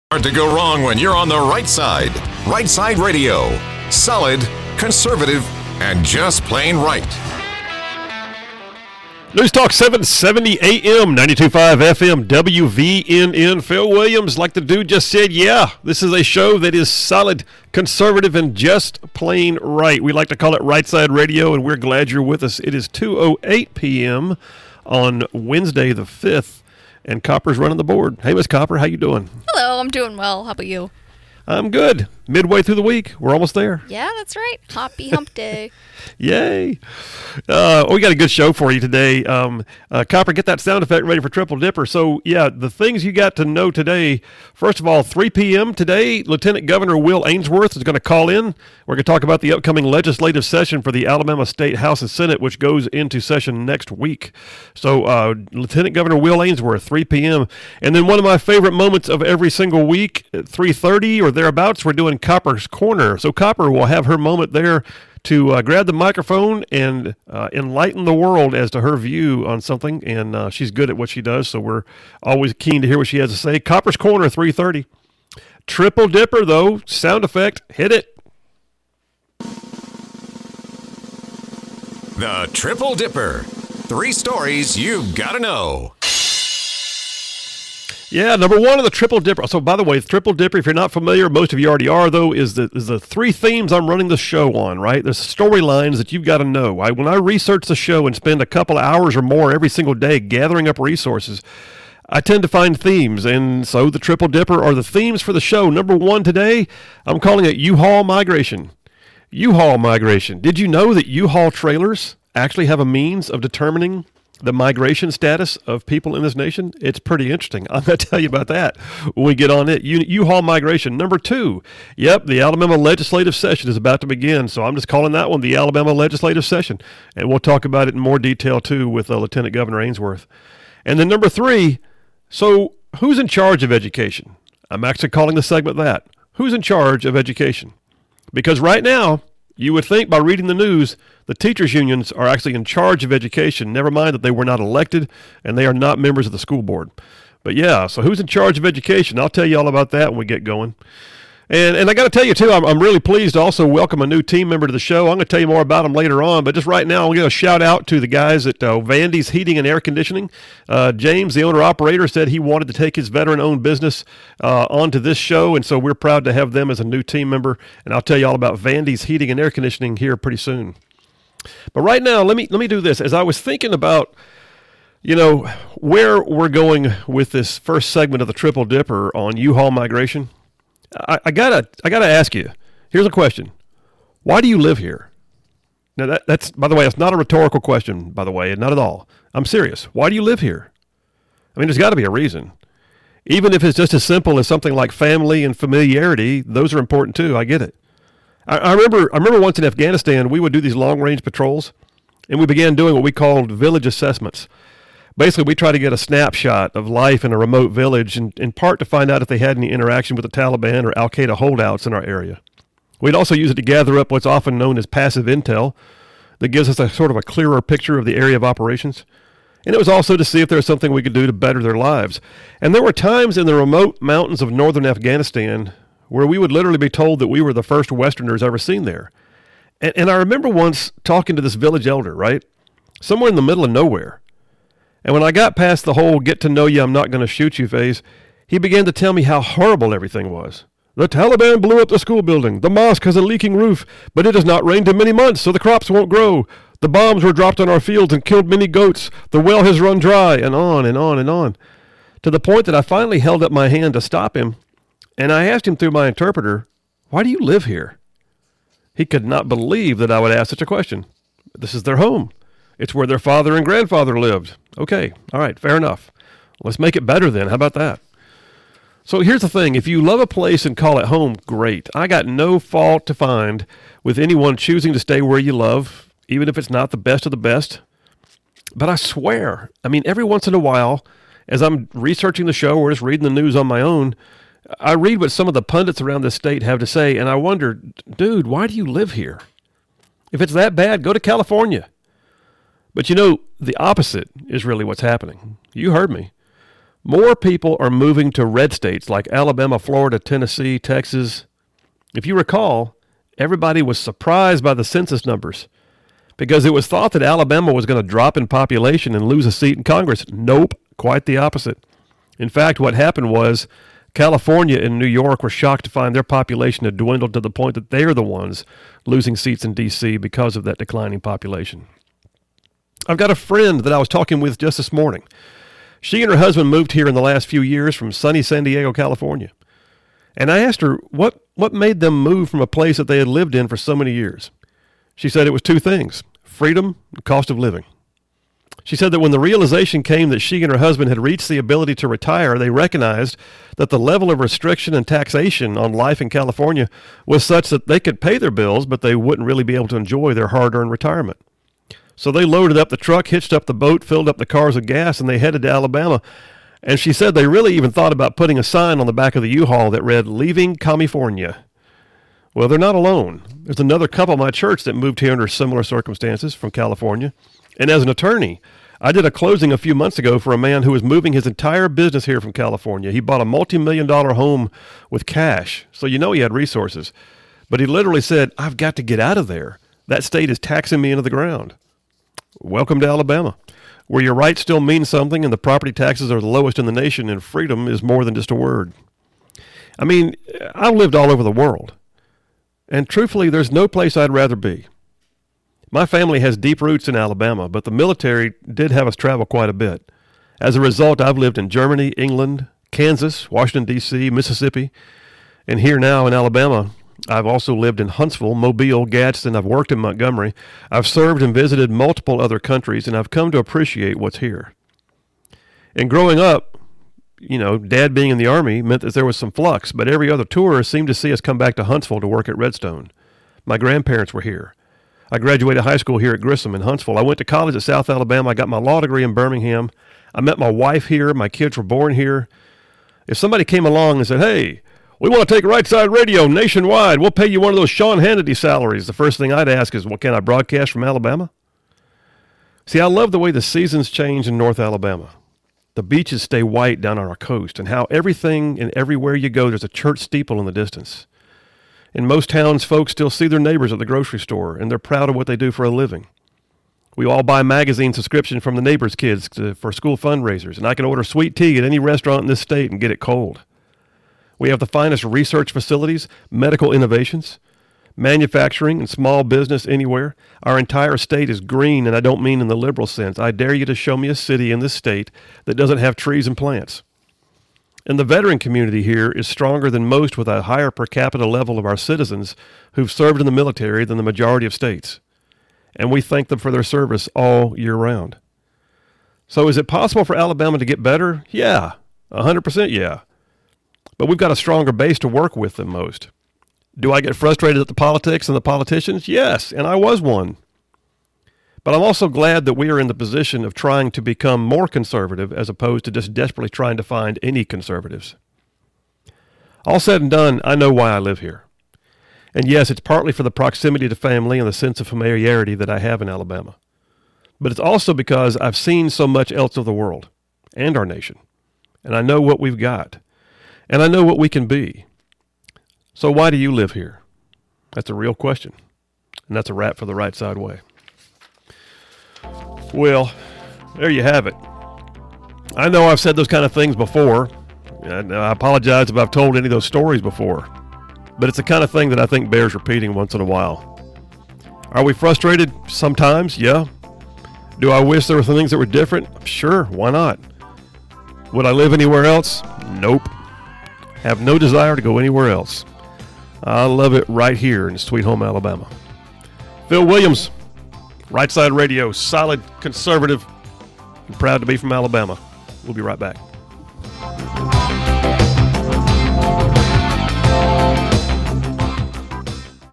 Hard to go wrong when you're on the right side. Right Side Radio. Solid, conservative, and just plain right. News Talk 770 AM, 92.5 FM, WVNN. Phil Williams, like the dude just said, yeah, this is a show that is solid, conservative, and just plain right. We like to call it Right Side Radio, and we're glad you're with us. It is 2:08 p.m. on Wednesday the 5th, and Copper's running the board. Hey, Miss Copper, how you doing? Hello, I'm doing well. How about you? I'm good. Midway through the week. We're almost there. Yeah, that's right. Happy hump day. Yay. We got a good show for you today. Copper, get that sound effect ready for Triple Dipper. So, yeah, the things you got to know today. First of all, 3 p.m. today, Lieutenant Governor Will Ainsworth is going to call in. We're going to talk about the upcoming legislative session for the Alabama State House and Senate, which goes into session next week. So, Lieutenant Governor Will Ainsworth, 3 p.m. And then one of my favorite moments of every single week, at 3:30 or thereabouts, we're doing Copper's Corner. So, Copper will have her moment there to grab the microphone and enlighten the world as to her view on something, and she's good at what she does, so we're always keen to hear what she has to say. Copper's Corner, 3:30. Triple Dipper, though, sound effect, hit it. The Triple Dipper. 3 stories you've got to know. Yeah, number one of the Triple Dipper. So, by the way, the Triple Dipper, if you're not familiar, most of you already are, though, is the 3 themes I'm running the show on, right? There's storylines that you've got to know. When I research the show and spend a couple of hours or more every single day gathering up resources, I tend to find themes, and so the Triple Dipper are the themes for the show. Number one today, I'm calling it U-Haul migration. U-Haul migration. Did you know that U-Haul trailers actually have a means of determining the migration status of people in this nation? It's pretty interesting. I'm going to tell you about that when we get on it. U-Haul migration. Number 2, yep, the Alabama legislative session is about to begin, so I'm just calling that one the Alabama legislative session, and we'll talk about it in more detail, too, with Lieutenant Governor Ainsworth. And then number 3, so who's in charge of education? I'm actually calling the segment that. Who's in charge of education? Because right now, you would think by reading the news, the teachers' unions are actually in charge of education, never mind that they were not elected and they are not members of the school board. But yeah, so who's in charge of education? I'll tell you all about that when we get going. And I got to tell you, too, I'm really pleased to also welcome a new team member to the show. I'm going to tell you more about them later on, but just right now, I'm going to shout out to the guys at Vandy's Heating and Air Conditioning. James, the owner-operator, said he wanted to take his veteran-owned business onto this show, and so we're proud to have them as a new team member, and I'll tell you all about Vandy's Heating and Air Conditioning here pretty soon. But right now, let me do this. As I was thinking about, where we're going with this first segment of the Triple Dipper on U-Haul migration, I gotta ask you. Here's a question: why do you live here? Now that's, by the way, it's not a rhetorical question. By the way, not at all. I'm serious. Why do you live here? I mean, there's got to be a reason. Even if it's just as simple as something like family and familiarity, those are important too. I get it. I remember once in Afghanistan, we would do these long-range patrols, and we began doing what we called village assessments. Basically, we try to get a snapshot of life in a remote village, in part to find out if they had any interaction with the Taliban or Al-Qaeda holdouts in our area. We'd also use it to gather up what's often known as passive intel that gives us a sort of a clearer picture of the area of operations. And it was also to see if there was something we could do to better their lives. And there were times in the remote mountains of northern Afghanistan where we would literally be told that we were the first Westerners ever seen there. And I remember once talking to this village elder, right? Somewhere in the middle of nowhere. And when I got past the whole get to know you, I'm not going to shoot you phase, he began to tell me how horrible everything was. The Taliban blew up the school building. The mosque has a leaking roof, but it has not rained in many months, so the crops won't grow. The bombs were dropped on our fields and killed many goats. The well has run dry, and on and on and on. To the point that I finally held up my hand to stop him, and I asked him through my interpreter, "Why do you live here?" He could not believe that I would ask such a question. This is their home. It's where their father and grandfather lived. Okay, all right, fair enough. Let's make it better then. How about that? So here's the thing. If you love a place and call it home, great. I got no fault to find with anyone choosing to stay where you love, even if it's not the best of the best. But I swear, every once in a while, as I'm researching the show or just reading the news on my own, I read what some of the pundits around this state have to say, and I wonder, dude, why do you live here? If it's that bad, go to California. But the opposite is really what's happening. You heard me. More people are moving to red states like Alabama, Florida, Tennessee, Texas. If you recall, everybody was surprised by the census numbers because it was thought that Alabama was going to drop in population and lose a seat in Congress. Nope, quite the opposite. In fact, what happened was California and New York were shocked to find their population had dwindled to the point that they are the ones losing seats in D.C. because of that declining population. I've got a friend that I was talking with just this morning. She and her husband moved here in the last few years from sunny San Diego, California. And I asked her what made them move from a place that they had lived in for so many years. She said it was two things: freedom and cost of living. She said that when the realization came that she and her husband had reached the ability to retire, they recognized that the level of restriction and taxation on life in California was such that they could pay their bills, but they wouldn't really be able to enjoy their hard-earned retirement. So they loaded up the truck, hitched up the boat, filled up the cars with gas, and they headed to Alabama. And she said they really even thought about putting a sign on the back of the U-Haul that read, "Leaving California." Well, they're not alone. There's another couple at my church that moved here under similar circumstances from California. And as an attorney, I did a closing a few months ago for a man who was moving his entire business here from California. He bought a multi-million-dollar home with cash, so you know he had resources. But he literally said, "I've got to get out of there. That state is taxing me into the ground." Welcome to Alabama, where your rights still mean something and the property taxes are the lowest in the nation and freedom is more than just a word. I mean, I've lived all over the world, and truthfully, there's no place I'd rather be. My family has deep roots in Alabama, but the military did have us travel quite a bit. As a result, I've lived in Germany, England, Kansas, Washington, D.C., Mississippi, and here now in Alabama. I've also lived in Huntsville, Mobile, Gadsden. I've worked in Montgomery. I've served and visited multiple other countries, and I've come to appreciate what's here. And growing up, Dad being in the Army meant that there was some flux, but every other tour seemed to see us come back to Huntsville to work at Redstone. My grandparents were here. I graduated high school here at Grissom in Huntsville. I went to college at South Alabama. I got my law degree in Birmingham. I met my wife here. My kids were born here. If somebody came along and said, "Hey, we want to take Right Side Radio nationwide. We'll pay you one of those Sean Hannity salaries," the first thing I'd ask is, "Well, can I broadcast from Alabama?" See, I love the way the seasons change in North Alabama. The beaches stay white down on our coast, and how everything and everywhere you go, there's a church steeple in the distance. In most towns, folks still see their neighbors at the grocery store, and they're proud of what they do for a living. We all buy magazine subscription from the neighbors' kids for school fundraisers, and I can order sweet tea at any restaurant in this state and get it cold. We have the finest research facilities, medical innovations, manufacturing, and small business anywhere. Our entire state is green, and I don't mean in the liberal sense. I dare you to show me a city in this state that doesn't have trees and plants. And the veteran community here is stronger than most, with a higher per capita level of our citizens who've served in the military than the majority of states. And we thank them for their service all year round. So is it possible for Alabama to get better? Yeah, 100% yeah. But we've got a stronger base to work with than most. Do I get frustrated at the politics and the politicians? Yes, and I was one. But I'm also glad that we are in the position of trying to become more conservative as opposed to just desperately trying to find any conservatives. All said and done, I know why I live here. And yes, it's partly for the proximity to family and the sense of familiarity that I have in Alabama. But it's also because I've seen so much else of the world and our nation. And I know what we've got. And I know what we can be. So why do you live here? That's a real question. And that's a wrap for the Right Side Way. Well, there you have it. I know I've said those kind of things before. And I apologize if I've told any of those stories before. But it's the kind of thing that I think bears repeating once in a while. Are we frustrated? Sometimes, yeah. Do I wish there were some things that were different? Sure, why not? Would I live anywhere else? Nope. Have no desire to go anywhere else. I love it right here in Sweet Home, Alabama. Phil Williams, Right Side Radio, solid conservative, and proud to be from Alabama. We'll be right back.